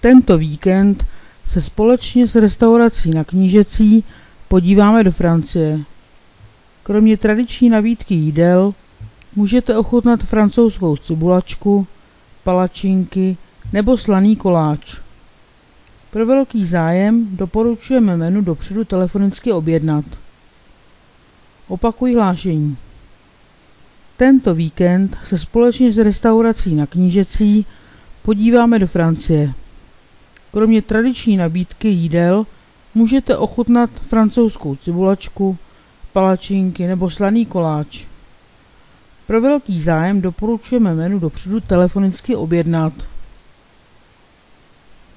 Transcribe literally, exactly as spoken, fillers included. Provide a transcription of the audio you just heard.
Tento víkend se společně s restaurací Na Knížecí podíváme do Francie. Kromě tradiční nabídky jídel můžete ochutnat francouzskou cibulačku, palačinky nebo slaný koláč. Pro velký zájem doporučujeme menu dopředu telefonicky objednat. Opakuji hlášení. Tento víkend se společně s restaurací Na Knížecí podíváme do Francie. Kromě tradiční nabídky jídel můžete ochutnat francouzskou cibulačku, palačinky nebo slaný koláč. Pro velký zájem doporučujeme menu dopředu telefonicky objednat.